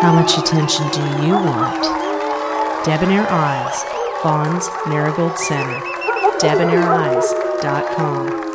How much attention do you want? Debonair Eyes, Vaughn's Marigold Center. DebonairEyes.com.